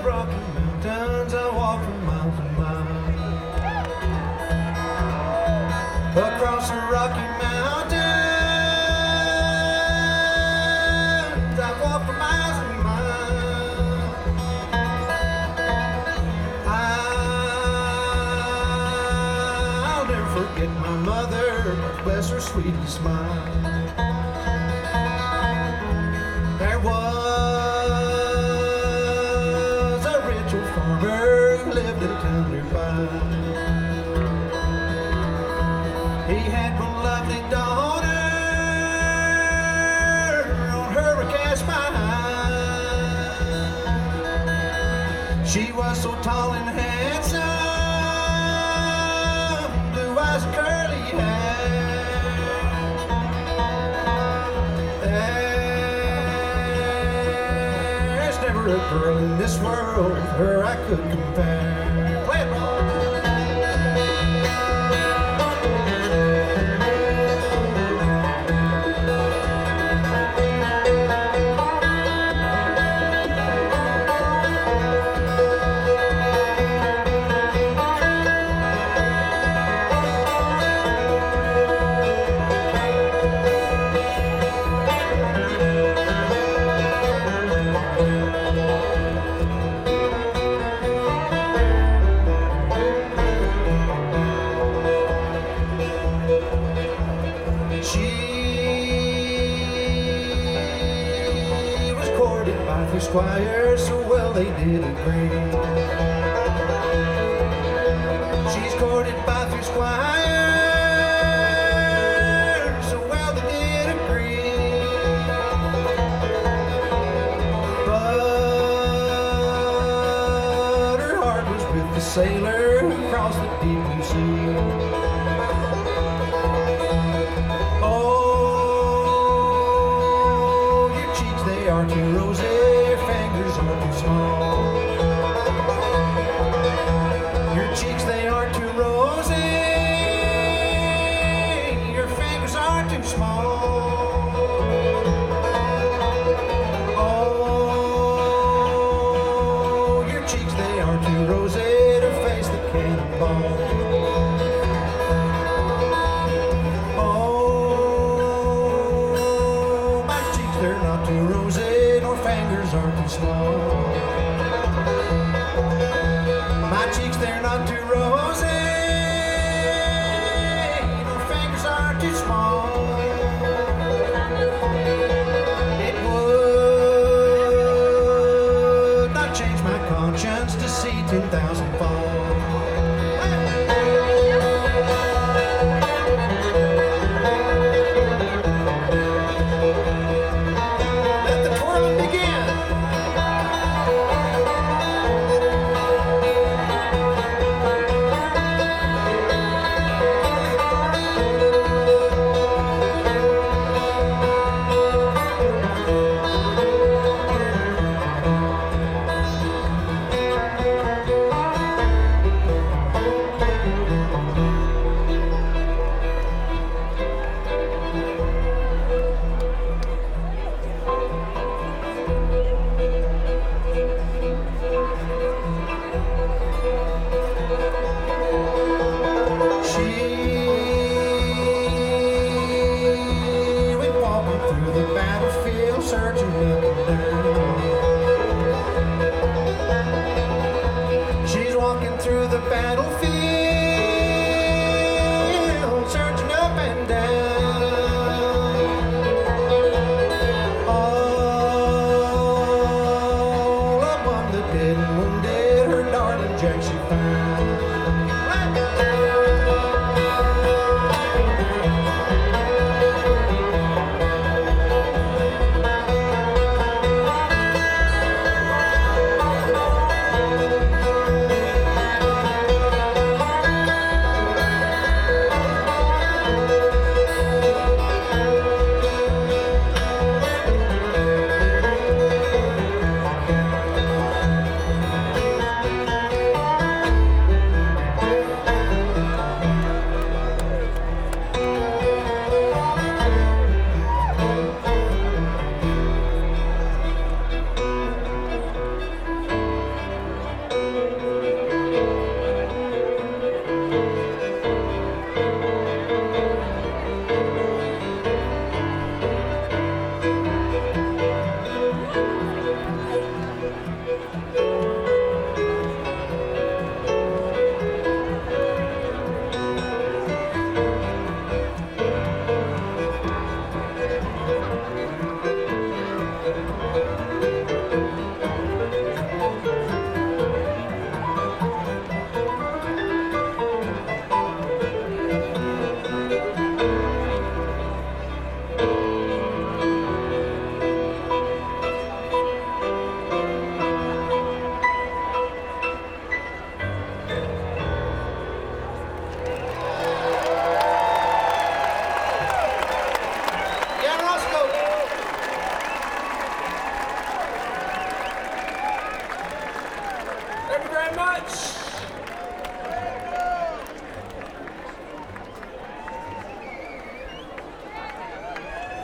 Rocky Mountains, I walked for miles and miles. Across the Rocky Mountains, I walked for miles and miles. I'll never forget my mother, bless her sweet smile. There was a rich old farmer who lived in a town nearby. He had one lovely daughter, on her I cast my eye. She was so tall and handsome, blue eyes and curly hair. There's never a girl in this world with her I could compare. Play it, Bob. By three squires, so well they did agree. She's courted by three squires, so well they did agree. But her heart was with the sailor who crossed the deep blue sea. Are too rosy, your fingers are too small. Your cheeks, they are too rosy, your fingers are too small. Oh, your cheeks, they are too rosy to face the cannonball. Oh, my cheeks, they're not too rosy, fingers aren't too small. My cheeks, they're not too rosy, no fingers aren't too small. It would not change my conscience to see 10,000 fall. very much.